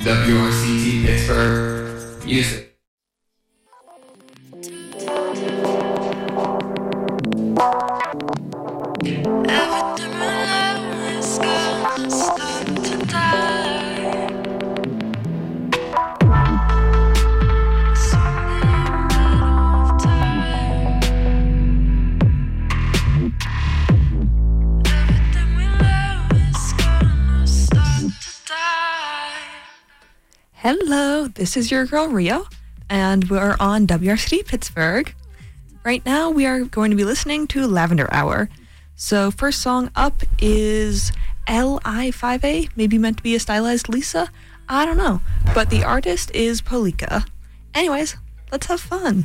WRCT Pittsburgh Music. Hello, this is your girl Rio, and we're on WRCT Pittsburgh. Right now, we are going to be listening to Lavender Hour. So, first song up is Li5A, maybe meant to be a stylized Lisa. I don't know, but the artist is Polika. Anyways, let's have fun.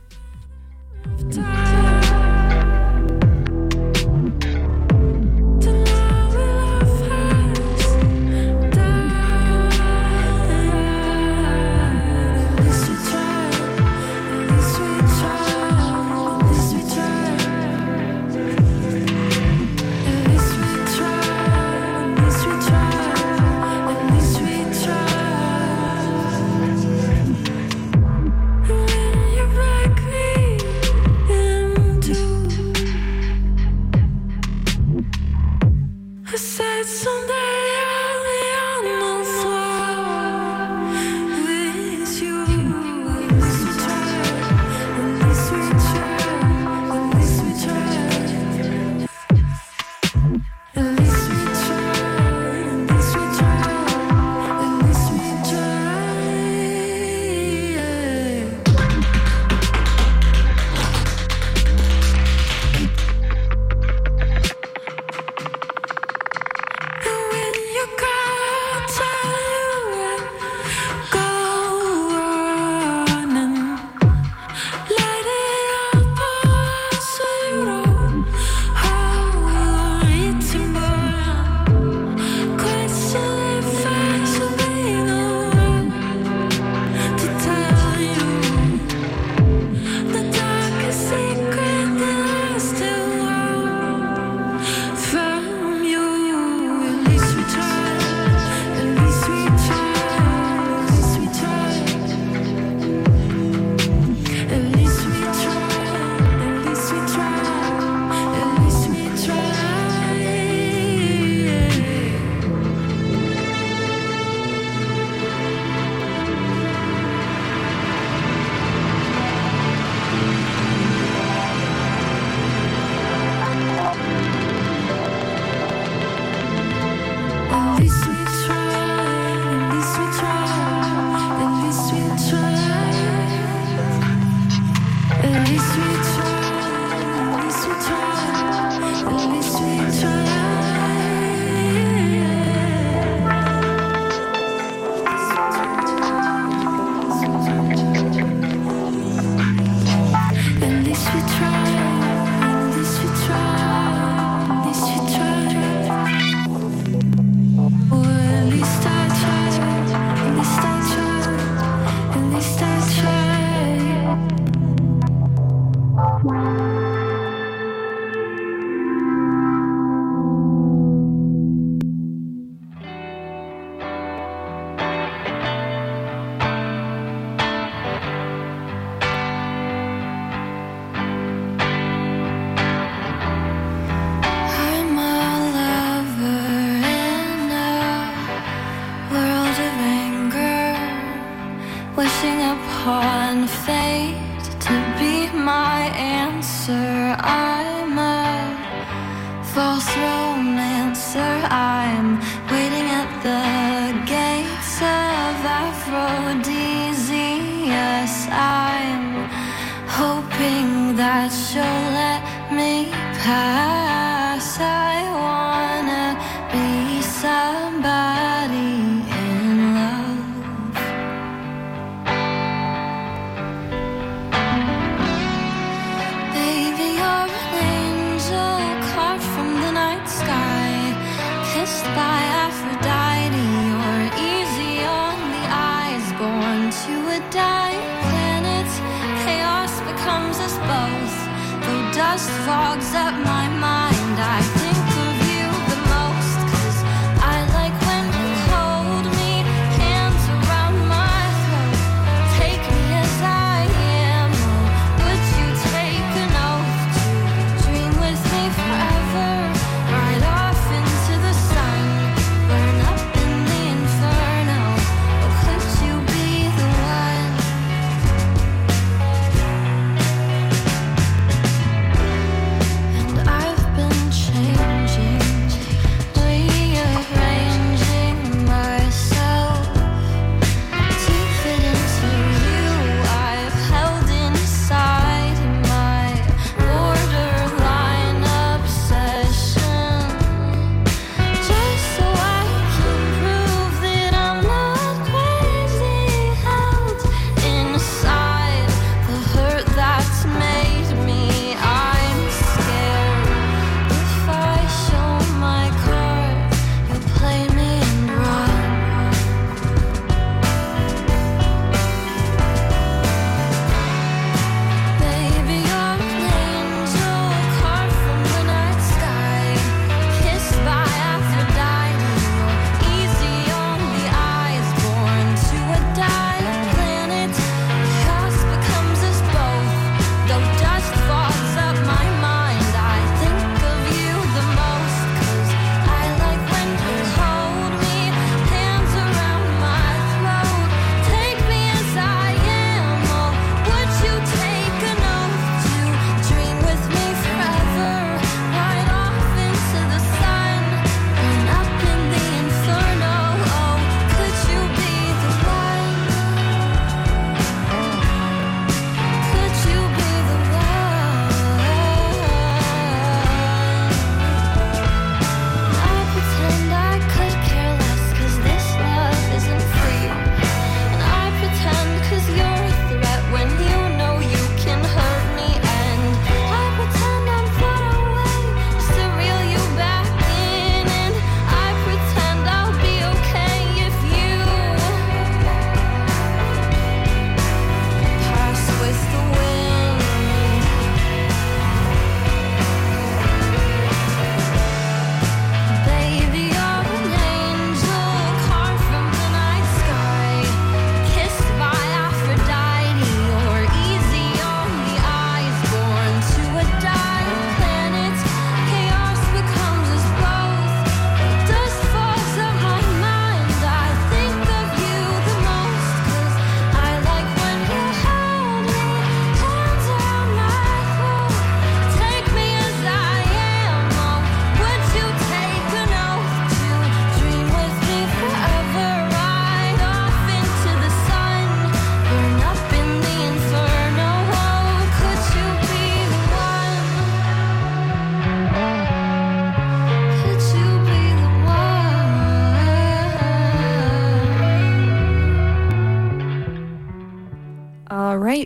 Dust fogs up my mind. I think of you the most, 'cause I like when you hold me, hands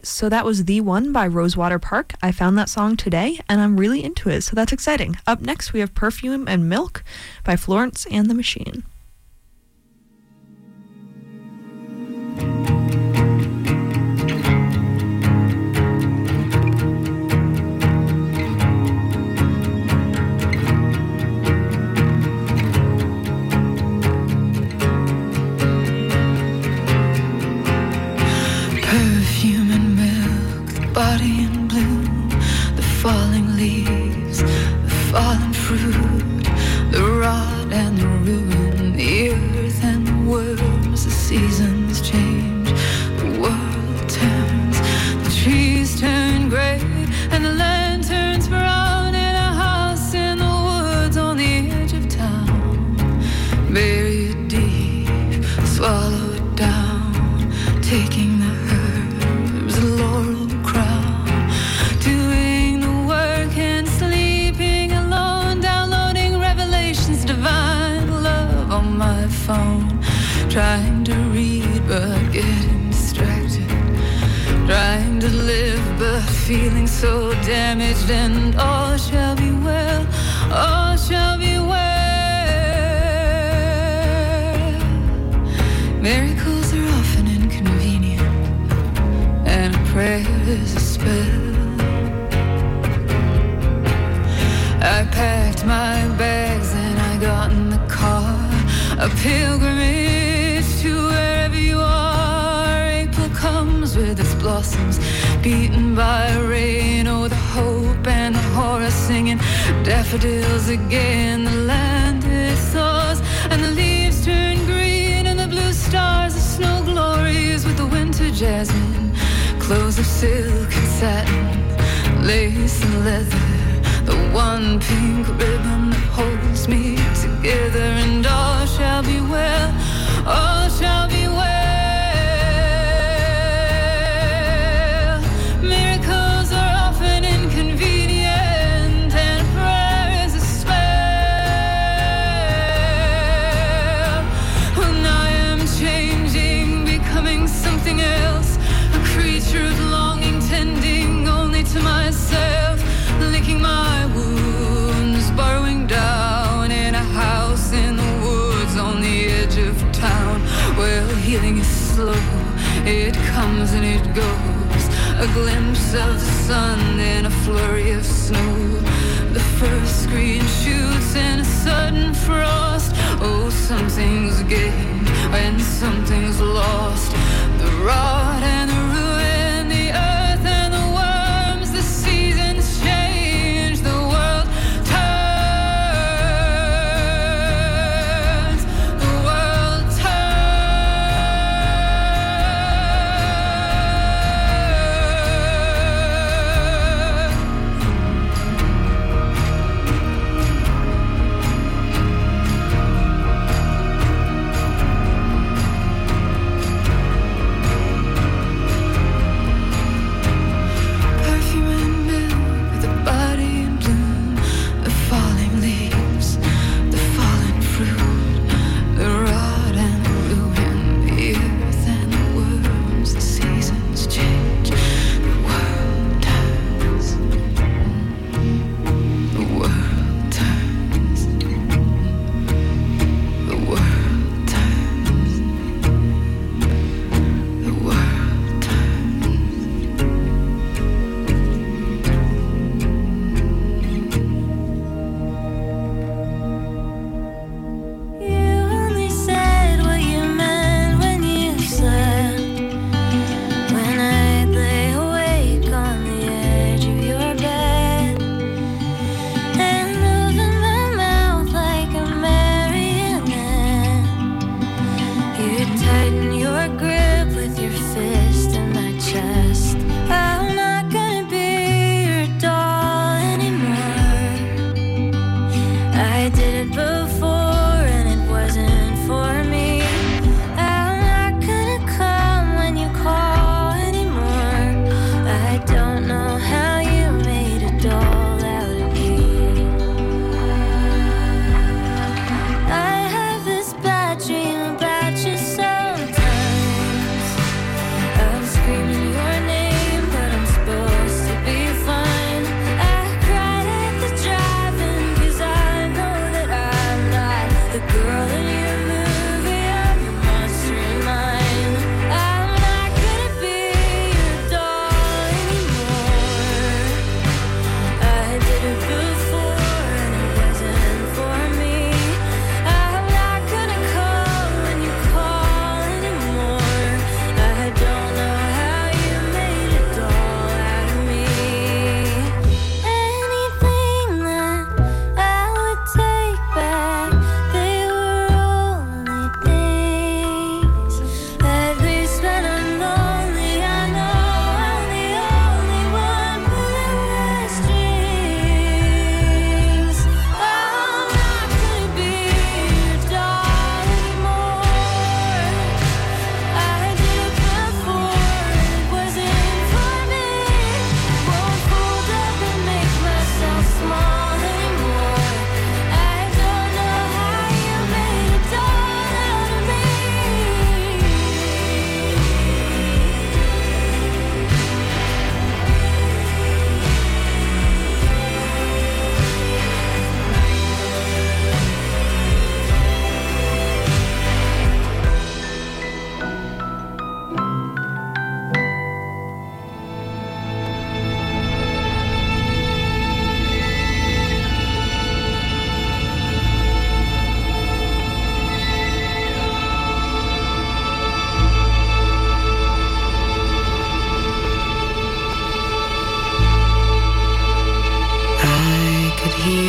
right, so that was The One by Rosewater Park. I found that song today, and I'm really into it, so that's exciting. Up next, we have Perfume and Milk by Florence and the Machine. Perfume and milk, the body in bloom, the falling leaves, the fallen fruit, the rot and the ruin, the earth and the worms. The seasons change, the world turns, the trees turn gray and the land turns brown. In a house in the woods on the edge of town, buried deep, swallowed down, taking the herbs, a laurel crown, doing the work and sleeping alone, downloading revelations, divine love on my phone, trying to read but getting distracted, trying to live but feeling so damaged, and all shall be well, all shall be well. Miracles are often inconvenient, and a prayer is a spell. I packed my bags and I got in the car, a pilgrimage to wherever you are. April comes with its blossoms, beaten by rain. Oh, the hope and the horror singing daffodils again. The land it thaws and the leaves turn green, and the blue stars, the snow glories with the winter jasmine, clothes of silk and satin, lace and leather, the one pink ribbon that holds me together, and all shall be well, all shall be well. Miracles are often inconvenient, and prayer is a spell. And I am changing, becoming something else, a creature of longing, tending only to myself, licking my wounds, burrowing down in a house in the woods on the edge of town. Well, healing is slow, it comes and it goes, a glimpse of the sun in a flurry of snow, the first green shoots in a sudden frost. Oh, something's gained when something's lost, the rot and the ruin, the earth and the worms. The seasons change, the world turns, the world turns.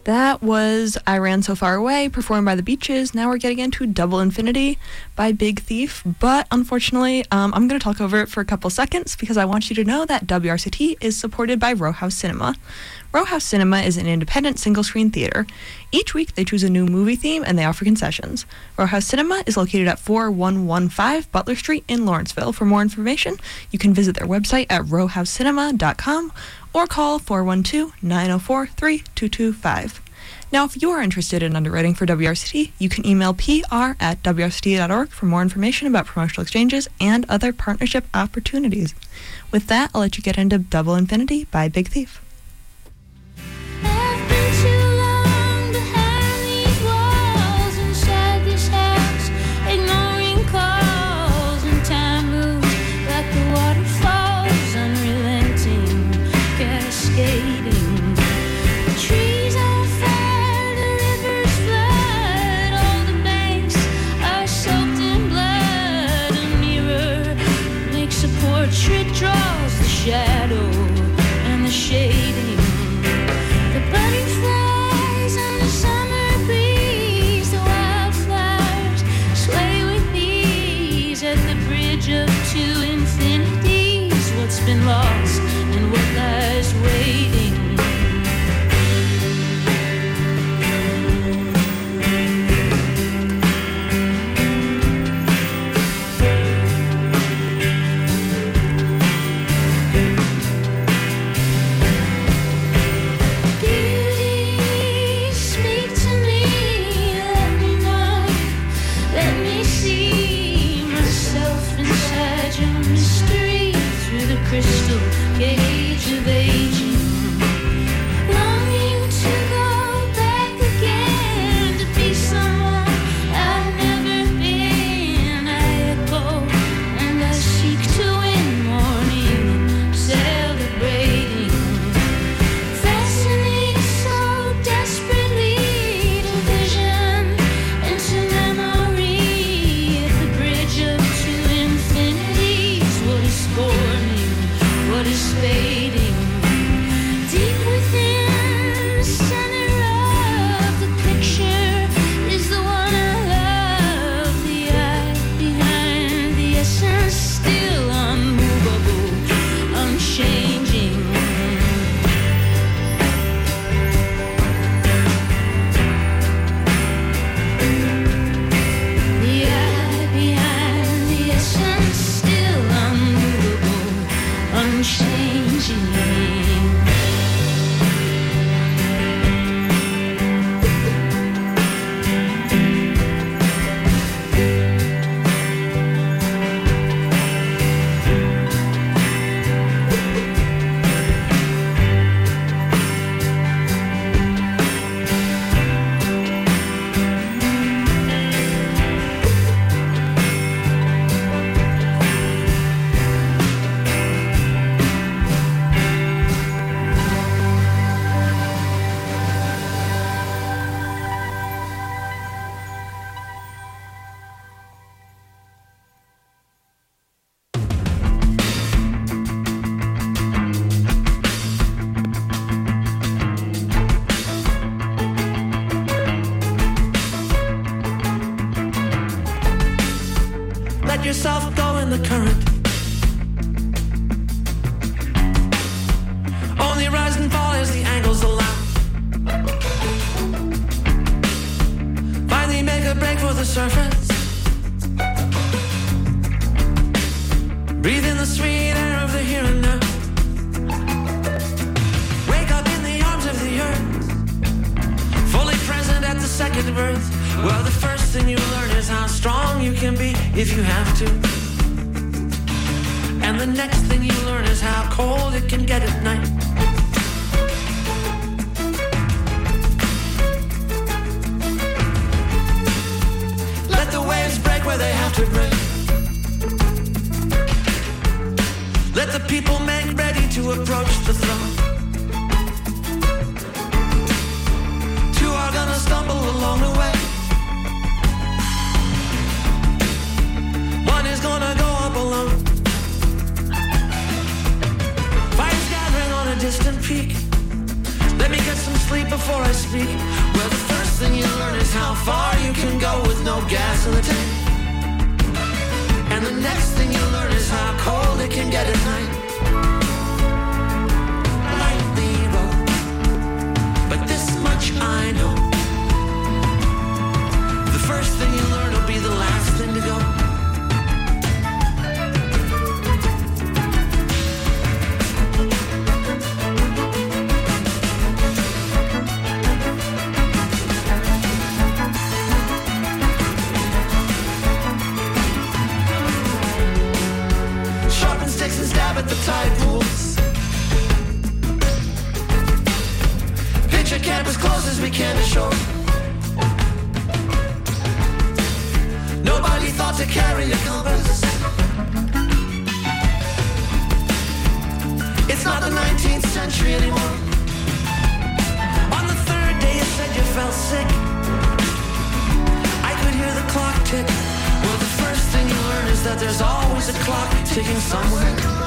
That was I Ran So Far Away, performed by The Beaches. Now we're getting into Double Infinity by Big Thief. But unfortunately, I'm going to talk over it for a couple seconds because I want you to know that WRCT is supported by Row House Cinema. Row House Cinema is an independent single-screen theater. Each week, they choose a new movie theme and they offer concessions. Row House Cinema is located at 4115 Butler Street in Lawrenceville. For more information, you can visit their website at rowhousecinema.com or call 412-904-3225. Now, if you are interested in underwriting for WRCT, you can email pr@wrct.org for more information about promotional exchanges and other partnership opportunities. With that, I'll let you get into Double Infinity by Big Thief. I've been too long behind these walls, inside this house, ignoring calls, and time moves like the waterfalls, unrelenting, cascading. The trees on fire, the rivers flood, all the banks are soaked in blood. A mirror makes a portrait, draws the shadow and the shading. Butterflies on the summer breeze, the wildflowers sway with ease at the bridge of two infinities. What's been lost and what lies waiting. Crystal gauge of aging, longing to go back again, to be someone I've never been. I echo and I seek to win, mourning and celebrating, fascinating so desperately to vision and to memory. At the bridge of two infinities, what is forming? What is fading? Deep within the center of the picture is the one I love. The eye behind the essence, still unmovable, unchanging. The eye behind the essence, still unmovable, unchanging. Let yourself go in the current. Only rise and fall as the angles allow. Finally make a break for the surface. Breathe in the sweet air of the here and now. Wake up in the arms of the earth, fully present at the second birth. Well, the first thing you learn is how strong you can be if you have to. And the next thing you learn is how cold it can get at night. Let the waves break where they have to break. Let the people make ready to approach the throne. Two are gonna stumble along the way. One is gonna go up alone. Fire's gathering on a distant peak. Let me get some sleep before I speak. speak. Well, the first thing you learn is how far you can go with no gas in the tank. And the next thing you learn is how cold it can get at night. Lightly road, but this much I know. The first thing you learn will be the last thing to go. And stab at the tide pools. Picture camp as close as we can to shore. Nobody thought to carry a compass. It's not the 19th century anymore. On the third day you said you felt sick. I could hear the clock tick. Well, the first thing you learn is that there's always a clock ticking somewhere.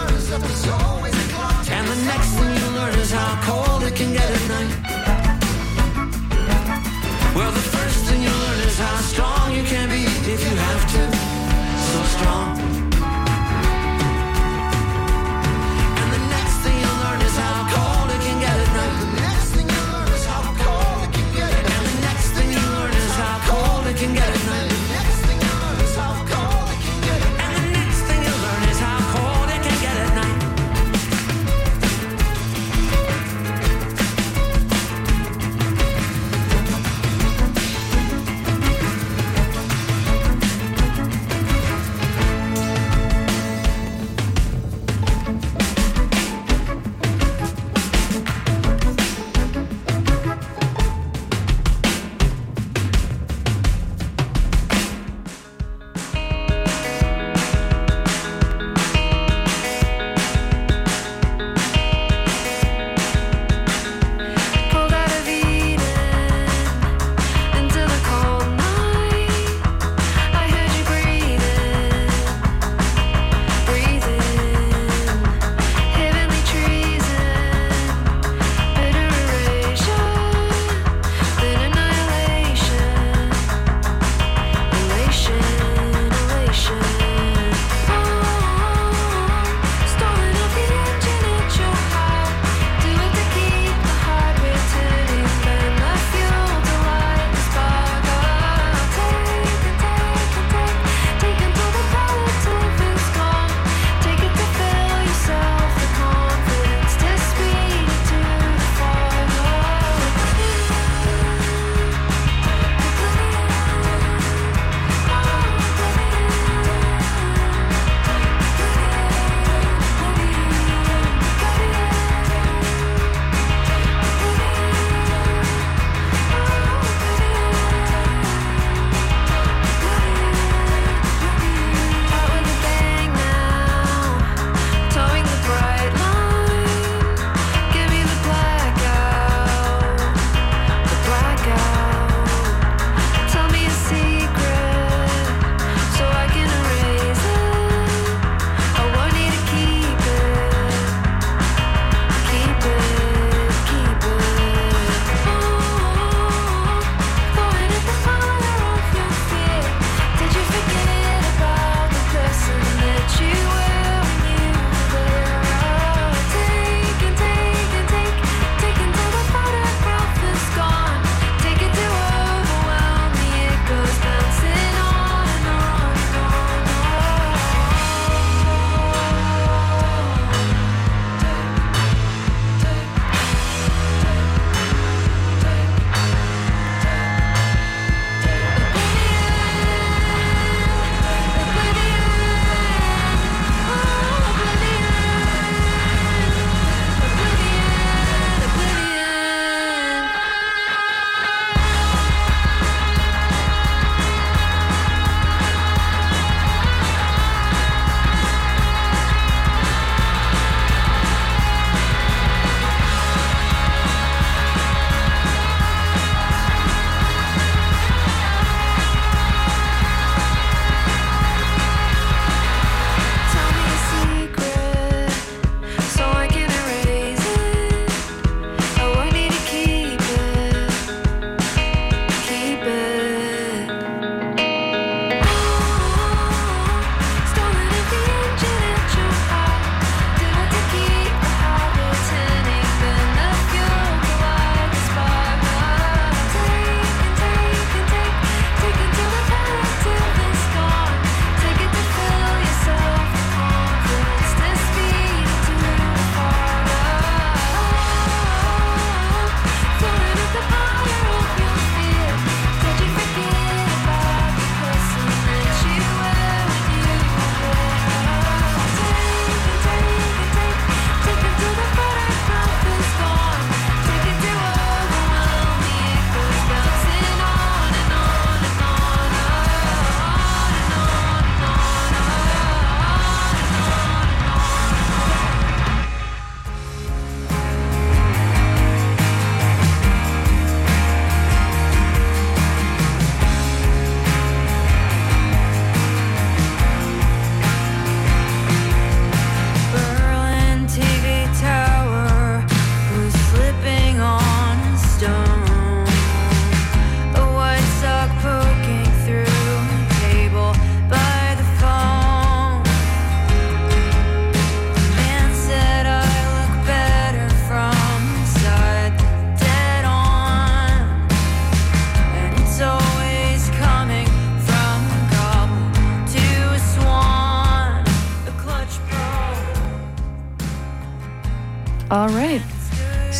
And the next thing you learn is how cold it can get at night. Well, the first thing you learn is how strong you can be if you have to. So strong. And the next thing you learn is how cold it can get at night. The next thing you learn is how cold it can get at night. And the next thing you learn is how cold it can get at night. The next thing you learn is how cold it can get at night. And the next thing you learn is how cold it can get at night.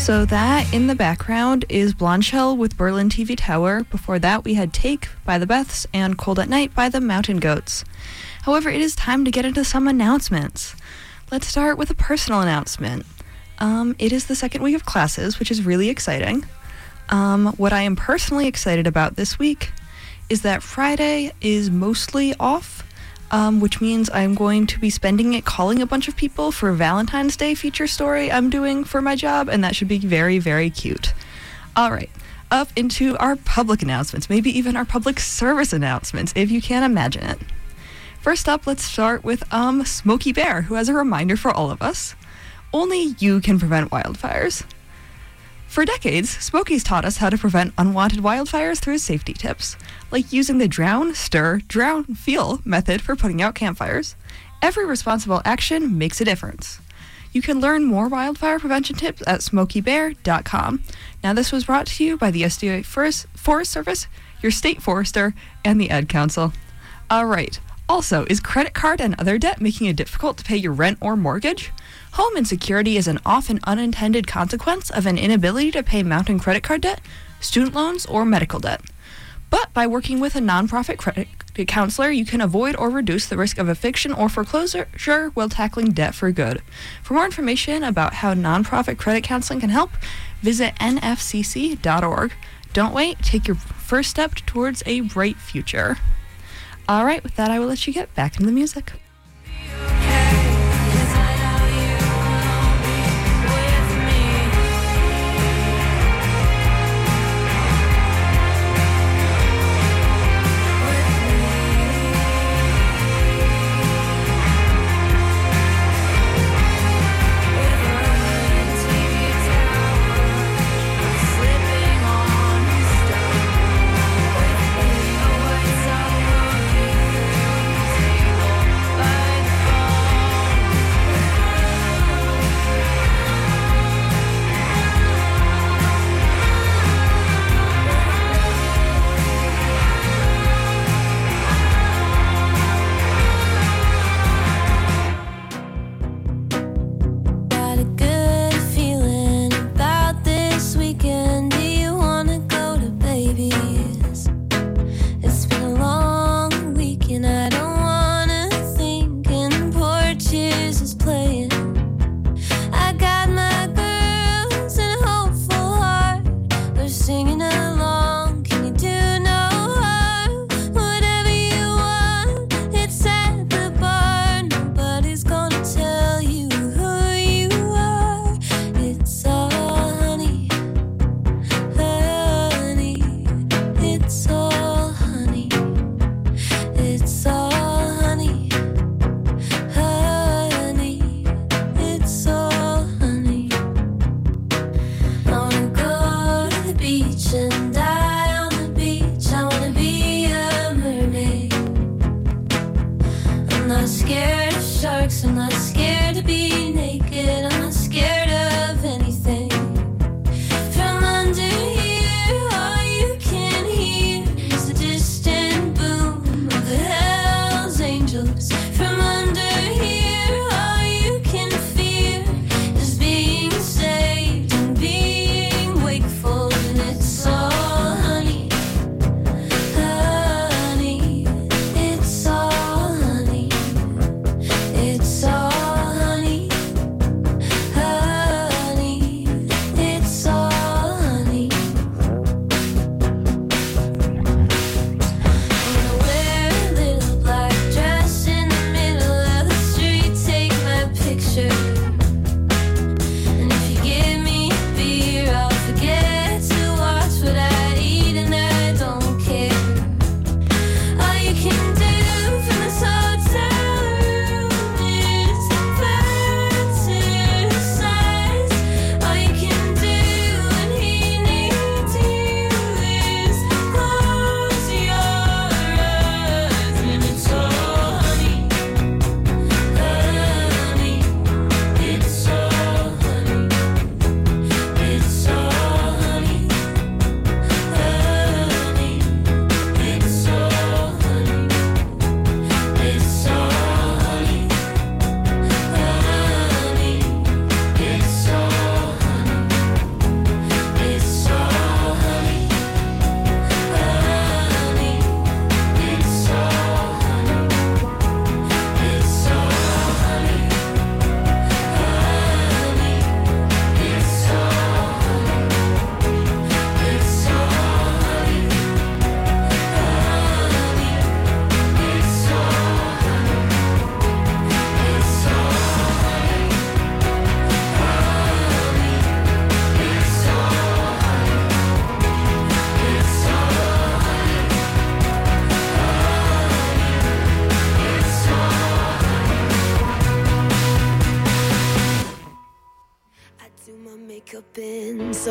So that in the background is Blondshell with Berlin TV Tower. Before that, we had Take by the Beths and Cold at Night by the Mountain Goats. However, it is time to get into some announcements. Let's start with a personal announcement. It is the second week of classes, which is really exciting. What I am personally excited about this week is that Friday is mostly off, which means I'm going to be spending it calling a bunch of people for a Valentine's Day feature story I'm doing for my job, and that should be very, very cute. All right, up into our public announcements, maybe even our public service announcements, if you can imagine it. First up, let's start with Smokey Bear, who has a reminder for all of us. Only you can prevent wildfires. For decades, Smokey's taught us how to prevent unwanted wildfires through his safety tips, like using the drown, stir, drown, feel method for putting out campfires. Every responsible action makes a difference. You can learn more wildfire prevention tips at smokeybear.com. Now, this was brought to you by the SDA Forest Service, your state forester, and the Ed Council. All right. Also, is credit card and other debt making it difficult to pay your rent or mortgage? Home insecurity is an often unintended consequence of an inability to pay mounting credit card debt, student loans, or medical debt. But by working with a nonprofit credit counselor, you can avoid or reduce the risk of eviction or foreclosure while tackling debt for good. For more information about how nonprofit credit counseling can help, visit nfcc.org. Don't wait, take your first step towards a bright future. All right, with that, I will let you get back into the music. Slipping on his stone.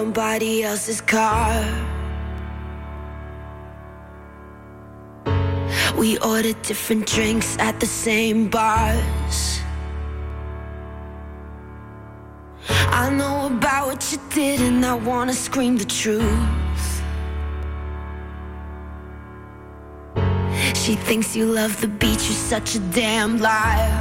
somebody else's car. We ordered different drinks at the same bars. I know about what you did and I wanna scream the truth. She thinks you love the beach, you're such a damn liar.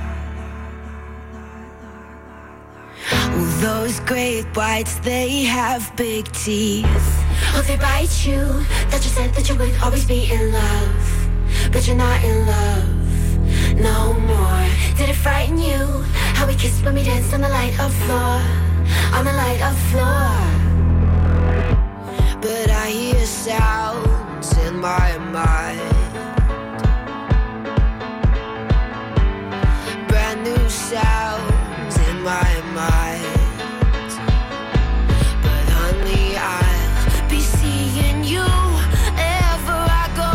Well, those great whites, they have big teeth. Oh, they bite you. That you said that you would always be in love, but you're not in love no more. Did it frighten you how we kissed when we danced on the light of floor, on the light of floor? But I hear sounds in my mind, brand new sounds in my mind. But honey, I'll be seeing you wherever I go.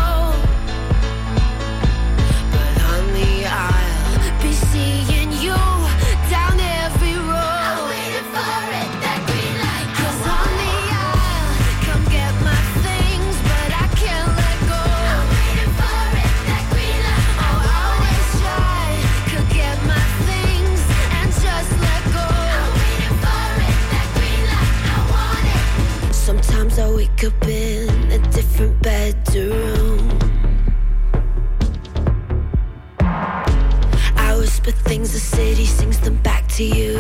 But honey, I'll be seeing you down every road. I'm waiting for it, that green light. 'Cause honey, I'll come get my things, but I can't let go. I'm waiting for it, that green light. Oh, I wish I could get my things and just let go. I'm waiting for it, that green light. I want it. Sometimes I wake up in a different bedroom. I whisper things, the city sings them back to you.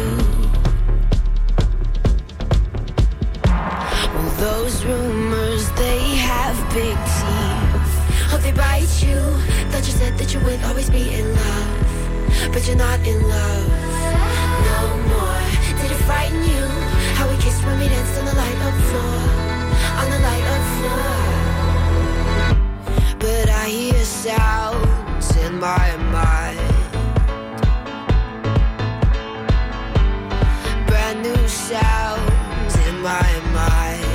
Well, those rumors, they have big teeth. Oh, they bite you. Thought you said that you would always be in love, But you're not in love no more. Did it frighten you how we kissed when we danced on the light of floor, on the light of floor? But I hear sounds in my mind, brand new sounds in my mind.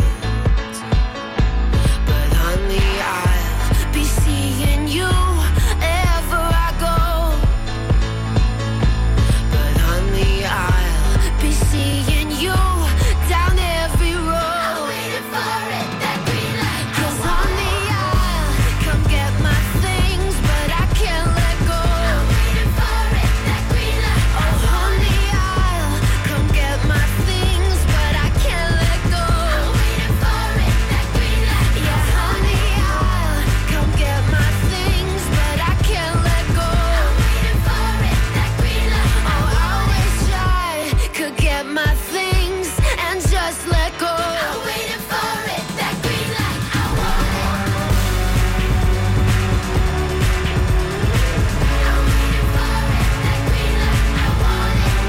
But honey, I'll be seeing you wherever I go. But honey, I'll be seeing you down every road. I'm waiting for it, that green light. 'Cause honey, I'll come get my things, but I can't let go. I'm waiting for it, that green light. Oh honey, I'll come get my things, but I can't let go. I'm waiting for it, that green light. Yeah, honey, I'll come get my things, but I can't let go. I'm waiting for it, that green light. Oh, I wish I could get my things and just let go. I'm waiting for it, that green light. I want it. I'm waiting for it, that green light. I want it.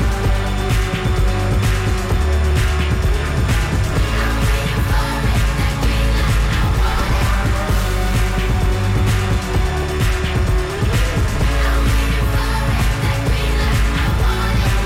I'm waiting for it, that green light. I want it. I'm waiting for it, that green light. I want it.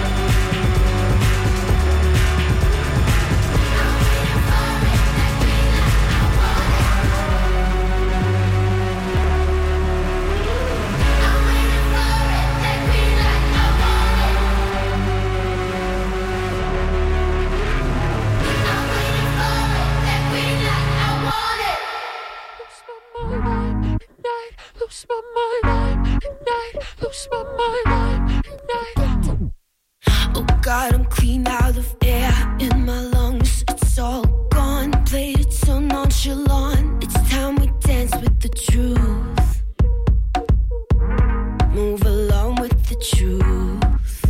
Oh God, I'm clean out of air in my lungs. It's all gone, played it so nonchalant. It's time we dance with the truth. Move along with the truth.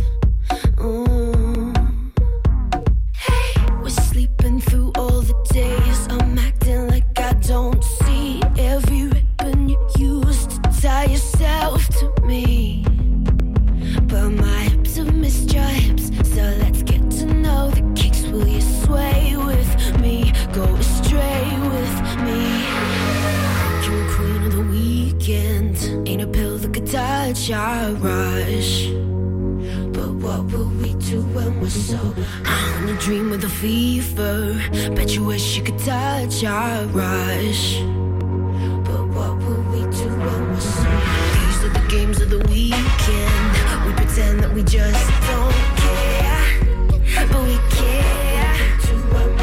Hey, we're sleeping through all the days. I'm acting like I don't see every ribbon you used to tie yourself to me. But my hips have missed your hips, so let's get to know the kicks. Will you sway with me? Go astray with me. You're queen of the weekend. Ain't a pill that could touch our rush. But what will we do when we're so on a dream with a fever? Bet you wish you could touch our rush. But what will we do when we're so? These are the games of the weekend. We pretend that we just don't care, but we care.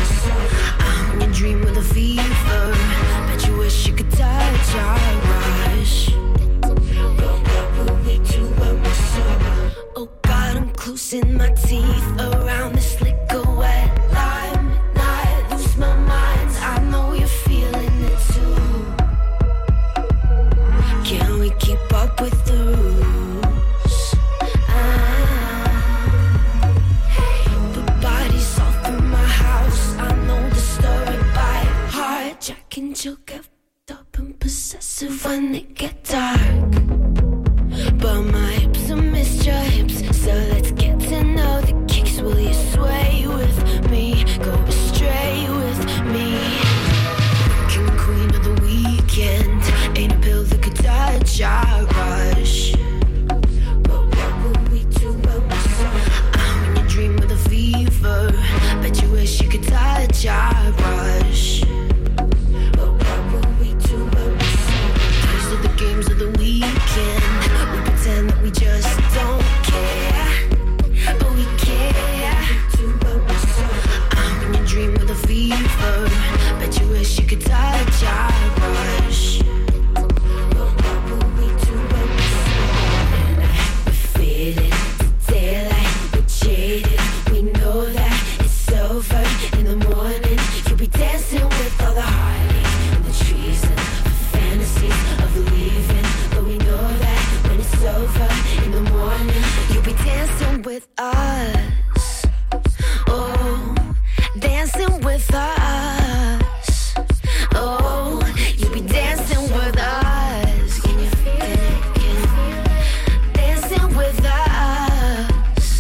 you'll get up and possessive when they get dark. But my hips are missed your hips, so let's get to know the kicks. Will you sway with me? Go astray with me. King and queen of the weekend, ain't a pill that could touch our rush. But what will we do when we're so? I'm in your dream with a fever, bet you wish you could touch our rush. But what will we do when we're so? These are the games of the weekend. We pretend that we just don't care, but we care. I'm in your dream with a fever, bet you wish you could touch our rush. But what will we do when we're so? We feel it, daylight, we're jaded. We know that it's over in the morning. You'll be dancing with all the heartache and the treason, the fantasies of leaving. But we know that when it's over in the morning, you'll be dancing with us. Oh, dancing with us. Oh, you'll be dancing with us. Can you feel it? Can you feel it? Dancing with us.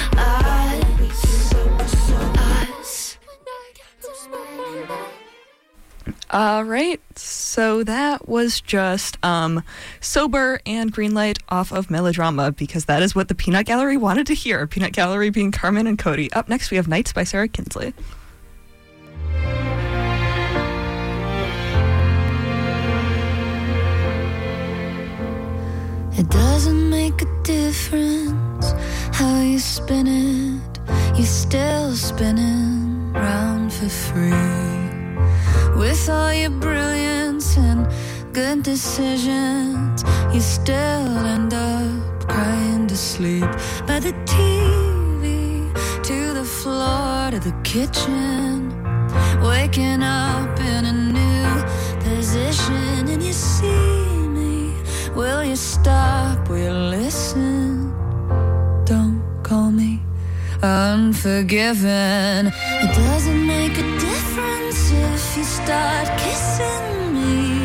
Us. All right, so that was just Sober and Greenlight off of Melodrama, because that is what the Peanut Gallery wanted to hear. Peanut Gallery being Carmen and Cody. Up next, we have Nights by Sarah Kinsley. It doesn't make a difference how you spin it, you're still spinning round for free. With all your brilliance and good decisions, you still end up crying to sleep. By the TV, to the floor, to the kitchen, waking up in a new position. And you see me, will you stop, will you listen? Don't call me unforgiven. It doesn't make a difference if you start kissing me.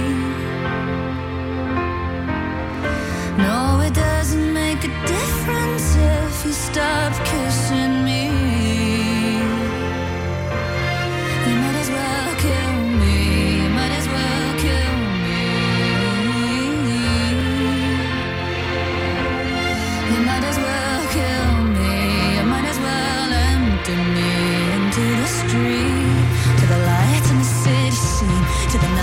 No, it doesn't make a difference if you stop kissing me. You might as well kill me. You might as well kill me. You might as well kill me. You might as well empty me into the street, to the lights in the city scene, to the night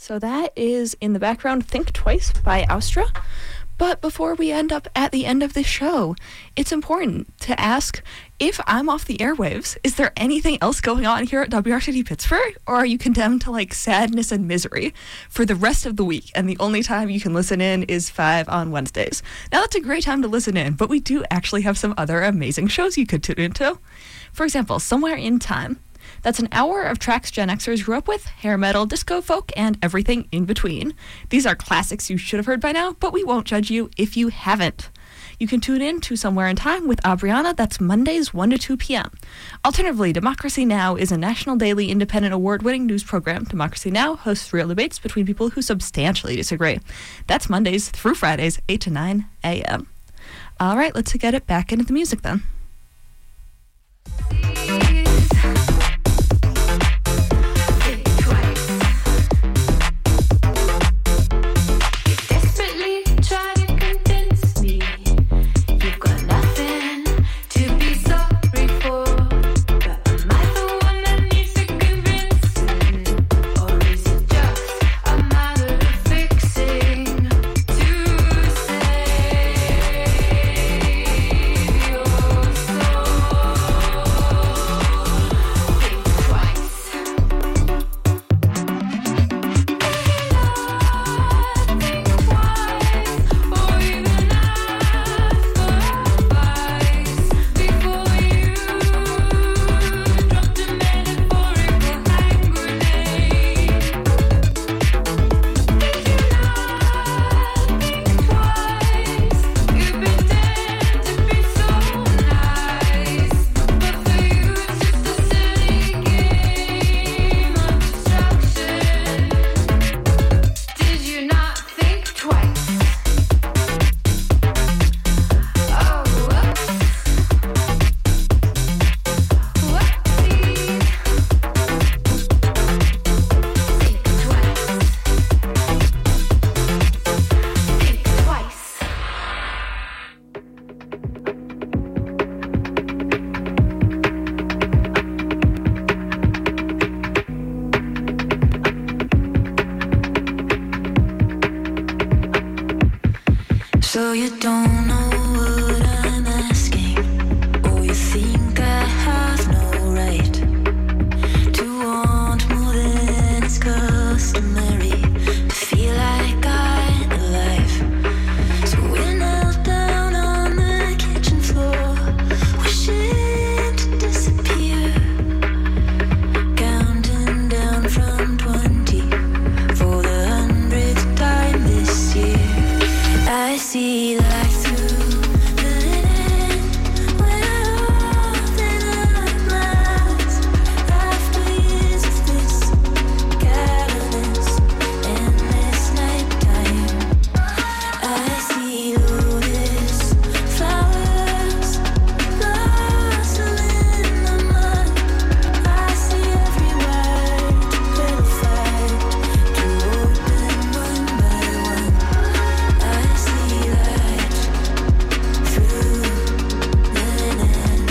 So that is in the background Think Twice by Austra. But before we end up at the end of the show, it's important to ask, if I'm off the airwaves, is there anything else going on here at WRCD Pittsburgh? Or are you condemned to like sadness and misery for the rest of the week, and the only time you can listen in is 5 on Wednesdays? Now that's a great time to listen in, but we do actually have some other amazing shows you could tune into. For example, Somewhere in Time. That's an hour of tracks Gen Xers grew up with, hair metal, disco, folk, and everything in between. These are classics you should have heard by now, but we won't judge you if you haven't. You can tune in to Somewhere in Time with Aubriana. That's Mondays 1 to 2 p.m. Alternatively, Democracy Now! Is a national daily independent award-winning news program. Democracy Now! Hosts real debates between people who substantially disagree. That's Mondays through Fridays, 8 to 9 a.m. All right, let's get it back into the music then. So you don't know what I'm asking, or you think I have no right to want more than is customary, to feel like I'm alive. So we're knelt down on the kitchen floor, wishing to disappear, counting down from 20 for the 100th time this year. I see life through the lens, we're holding up minds after years of this catalyst and this nighttime. I see lotus flowers blossom in the mud. I see every word clarified to open one by one. I see light through the linen.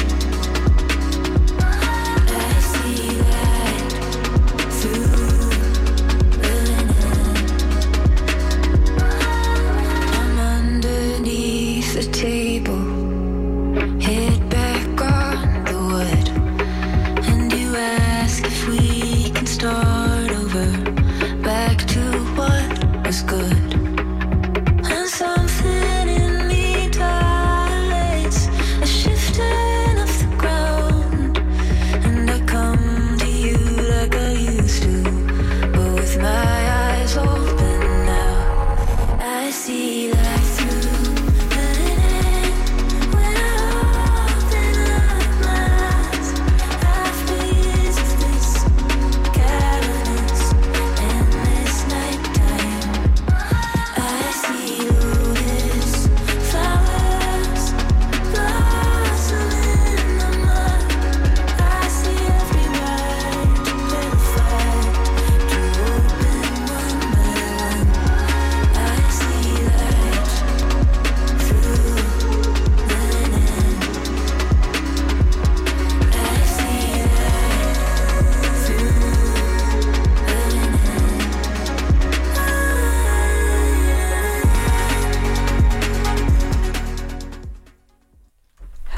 I see light through the linen. I'm underneath the table, head back on the wood, and you ask if we can start over, back to what was good. And something in me dilates, a shifting of the ground, and I come to you like I used to, but with my eyes open now. I see light through the linen, we're holding up minds after years of this catalyst and this nighttime.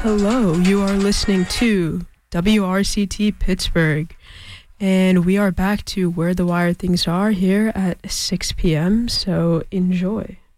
Hello, you are listening to WRCT Pittsburgh, and we are back to Where the Wire Things Are here at 6 p.m., so enjoy.